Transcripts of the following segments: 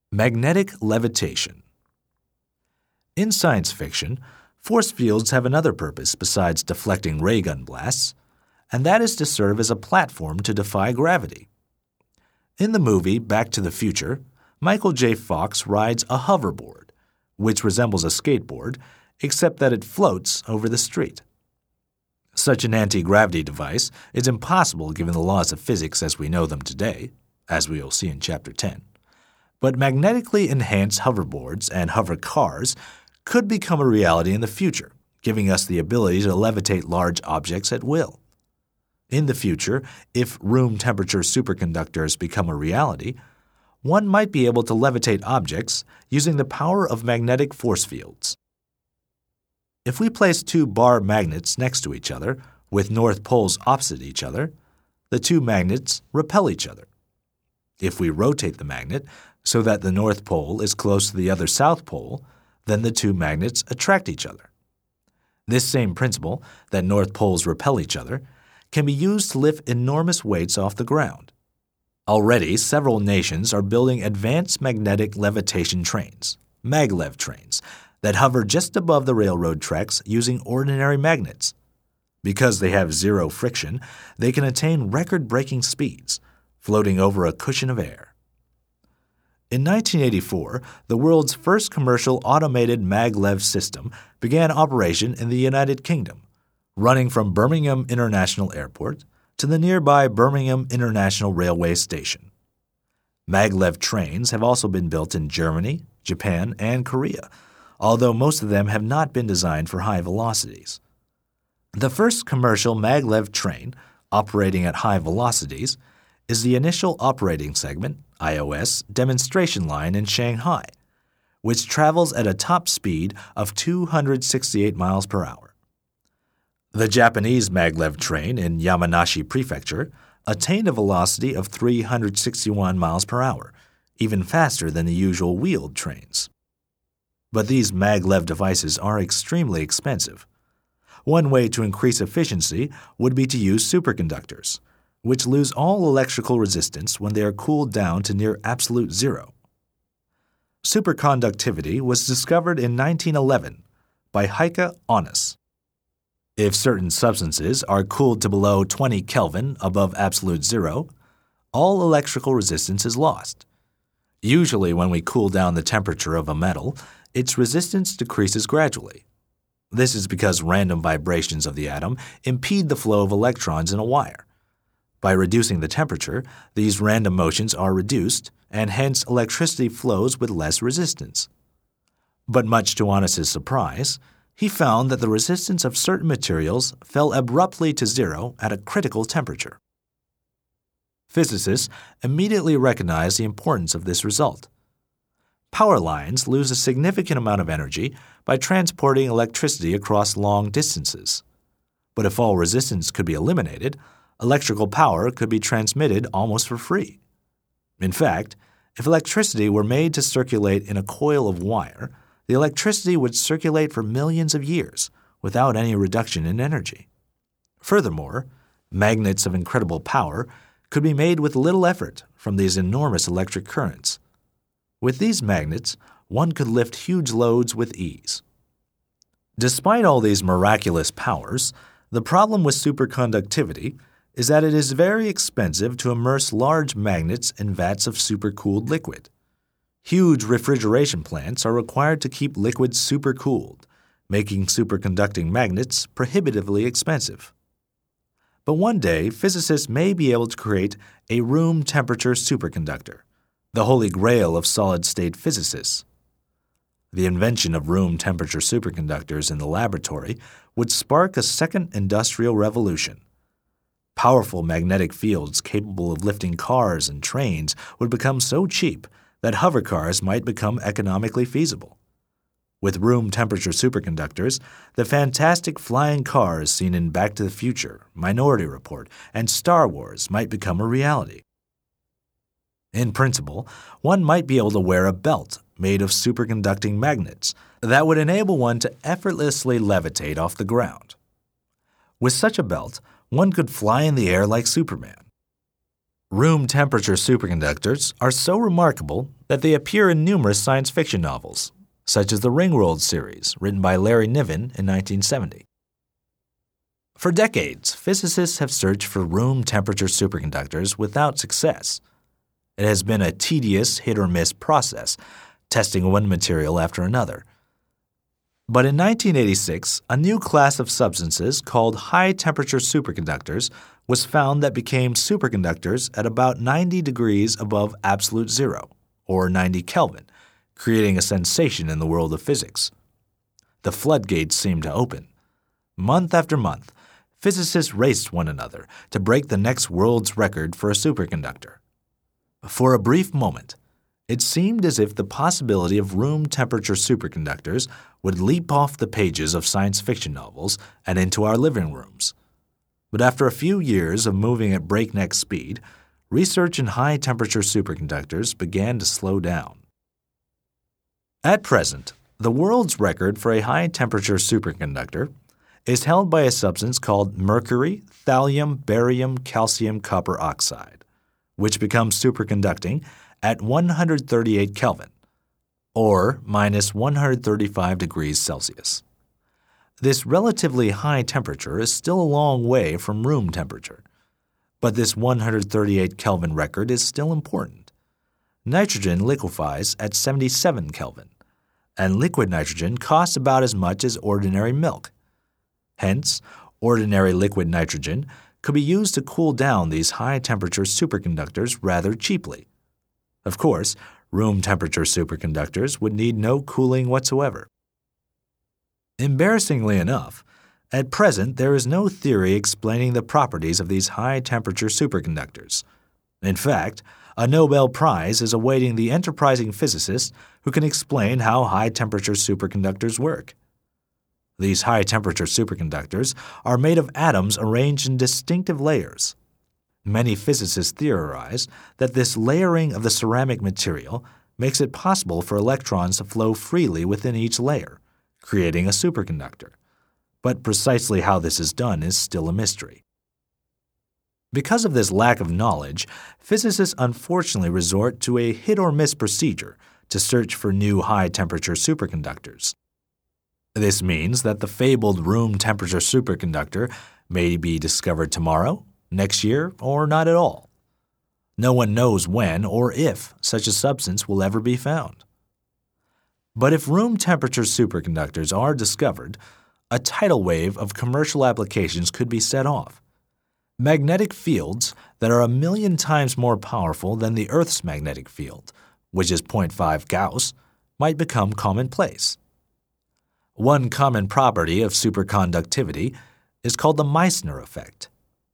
Magnetic levitation. In science fiction, force fields have another purpose besides deflecting ray gun blasts, and that is to serve as a platform to defy gravity. In the movie Back to the Future, Michael J. Fox rides a hoverboard, which resembles a skateboard, except that it floats over the street. Such an anti-gravity device is impossible given the laws of physics as we know them today, as we will see in Chapter 10. But magnetically enhanced hoverboards and hover cars could become a reality in the future, giving us the ability to levitate large objects at will. In the future, if room temperature superconductors become a reality, one might be able to levitate objects using the power of magnetic force fields. If we place two bar magnets next to each other, with north poles opposite each other, the two magnets repel each other. If we rotate the magnet so that the north pole is close to the other south pole, then the two magnets attract each other. This same principle, that north poles repel each other, can be used to lift enormous weights off the ground. Already, several nations are building advanced magnetic levitation trains, maglev trains, that hover just above the railroad tracks using ordinary magnets. Because they have zero friction, they can attain record-breaking speeds, floating over a cushion of air. In 1984, the world's first commercial automated maglev system began operation in the United Kingdom, running from Birmingham International Airport to the nearby Birmingham International Railway Station. Maglev trains have also been built in Germany, Japan, and Korea, although most of them have not been designed for high velocities. The first commercial maglev train, operating at high velocities, is the Initial Operating Segment, IOS, demonstration line in Shanghai, which travels at a top speed of 268 miles per hour. The Japanese maglev train in Yamanashi Prefecture attained a velocity of 361 miles per hour, even faster than the usual wheeled trains. But these maglev devices are extremely expensive. One way to increase efficiency would be to use superconductors, which lose all electrical resistance when they are cooled down to near absolute zero. Superconductivity was discovered in 1911 by Heike Onnes. If certain substances are cooled to below 20 Kelvin above absolute zero, all electrical resistance is lost. Usually when we cool down the temperature of a metal, its resistance decreases gradually. This is because random vibrations of the atom impede the flow of electrons in a wire. By reducing the temperature, these random motions are reduced, and hence electricity flows with less resistance. But much to Onnes' surprise, he found that the resistance of certain materials fell abruptly to zero at a critical temperature. Physicists immediately recognized the importance of this result. Power lines lose a significant amount of energy by transporting electricity across long distances. But if all resistance could be eliminated, electrical power could be transmitted almost for free. In fact, if electricity were made to circulate in a coil of wire, the electricity would circulate for millions of years without any reduction in energy. Furthermore, magnets of incredible power could be made with little effort from these enormous electric currents. With these magnets, one could lift huge loads with ease. Despite all these miraculous powers, the problem with superconductivity is that it is very expensive to immerse large magnets in vats of supercooled liquid. Huge refrigeration plants are required to keep liquid supercooled, making superconducting magnets prohibitively expensive. But one day, physicists may be able to create a room temperature superconductor, the holy grail of solid-state physicists. The invention of room temperature superconductors in the laboratory would spark a second industrial revolution. Powerful magnetic fields capable of lifting cars and trains would become so cheap that hover cars might become economically feasible. With room temperature superconductors, the fantastic flying cars seen in Back to the Future, Minority Report, and Star Wars might become a reality. In principle, one might be able to wear a belt made of superconducting magnets that would enable one to effortlessly levitate off the ground. With such a belt, one could fly in the air like Superman. Room temperature superconductors are so remarkable that they appear in numerous science fiction novels, such as the Ringworld series, written by Larry Niven in 1970. For decades, physicists have searched for room temperature superconductors without success. It has been a tedious hit-or-miss process, testing one material after another. But in 1986, a new class of substances called high-temperature superconductors was found that became superconductors at about 90 degrees above absolute zero, or 90 Kelvin, creating a sensation in the world of physics. The floodgates seemed to open. Month after month, physicists raced one another to break the next world's record for a superconductor. For a brief moment, it seemed as if the possibility of room temperature superconductors would leap off the pages of science fiction novels and into our living rooms. But after a few years of moving at breakneck speed, research in high-temperature superconductors began to slow down. At present, the world's record for a high-temperature superconductor is held by a substance called mercury, thallium, barium, calcium, copper oxide, which becomes superconducting at 138 Kelvin, or minus 135 degrees Celsius. This relatively high temperature is still a long way from room temperature, but this 138 Kelvin record is still important. Nitrogen liquefies at 77 Kelvin, and liquid nitrogen costs about as much as ordinary milk. Hence, ordinary liquid nitrogen could be used to cool down these high-temperature superconductors rather cheaply. Of course, room temperature superconductors would need no cooling whatsoever. Embarrassingly enough, at present there is no theory explaining the properties of these high-temperature superconductors. In fact, a Nobel Prize is awaiting the enterprising physicist who can explain how high-temperature superconductors work. These high-temperature superconductors are made of atoms arranged in distinctive layers. Many physicists theorize that this layering of the ceramic material makes it possible for electrons to flow freely within each layer, creating a superconductor. But precisely how this is done is still a mystery. Because of this lack of knowledge, physicists unfortunately resort to a hit-or-miss procedure to search for new high-temperature superconductors. This means that the fabled room temperature superconductor may be discovered tomorrow, next year, or not at all. No one knows when or if such a substance will ever be found. But if room temperature superconductors are discovered, a tidal wave of commercial applications could be set off. Magnetic fields that are 1,000,000 times more powerful than the Earth's magnetic field, which is 0.5 Gauss, might become commonplace. One common property of superconductivity is called the Meissner effect.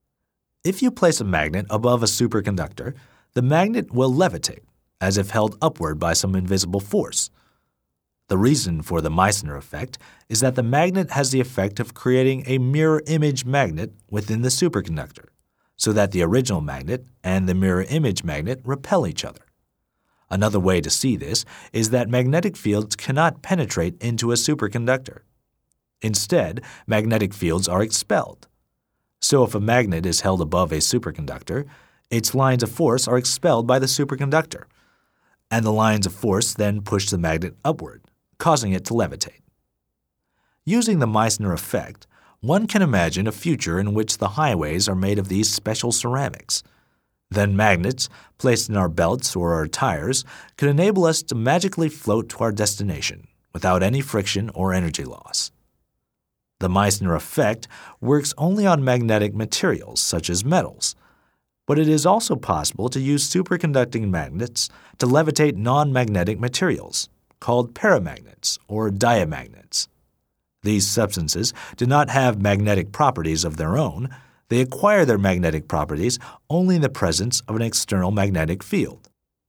If you place a magnet above a superconductor, the magnet will levitate, as if held upward by some invisible force. The reason for the Meissner effect is that the magnet has the effect of creating a mirror image magnet within the superconductor, so that the original magnet and the mirror image magnet repel each other. Another way to see this is that magnetic fields cannot penetrate into a superconductor. Instead, magnetic fields are expelled. So if a magnet is held above a superconductor, its lines of force are expelled by the superconductor, and the lines of force then push the magnet upward, causing it to levitate. Using the Meissner effect, one can imagine a future in which the highways are made of these special ceramics. Then magnets, placed in our belts or our tires, could enable us to magically float to our destination without any friction or energy loss. The Meissner effect works only on magnetic materials such as metals, but it is also possible to use superconducting magnets to levitate non-magnetic materials, called paramagnets or diamagnets. These substances do not have magnetic properties of their own. They acquire their magnetic properties only in the presence of an external magnetic field.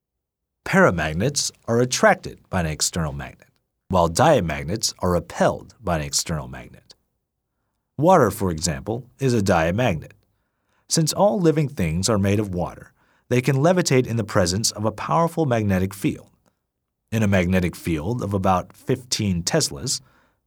Paramagnets are attracted by an external magnet, while diamagnets are repelled by an external magnet. Water, for example, is a diamagnet. Since all living things are made of water, they can levitate in the presence of a powerful magnetic field. In a magnetic field of about 15 teslas,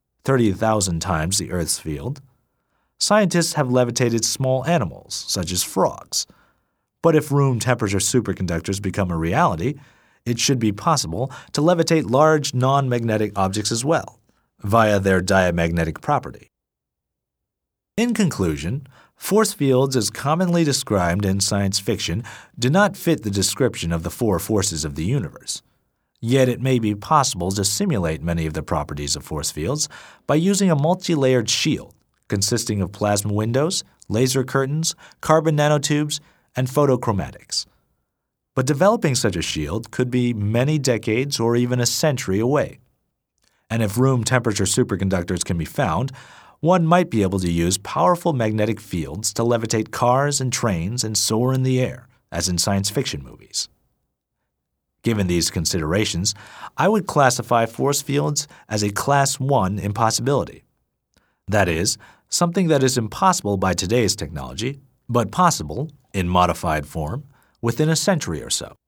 30,000 times the Earth's field, scientists have levitated small animals, such as frogs. But if room temperature superconductors become a reality, it should be possible to levitate large non-magnetic objects as well, via their diamagnetic property. In conclusion, force fields as commonly described in science fiction do not fit the description of the four forces of the universe. Yet it may be possible to simulate many of the properties of force fields by using a multi-layered shield consisting of plasma windows, laser curtains, carbon nanotubes, and photochromatics. But developing such a shield could be many decades or even a century away. And if room temperature superconductors can be found, one might be able to use powerful magnetic fields to levitate cars and trains and soar in the air, as in science fiction movies. Given these considerations, I would classify force fields as a Class 1 impossibility. That is, something that is impossible by today's technology, but possible, in modified form, within a century or so.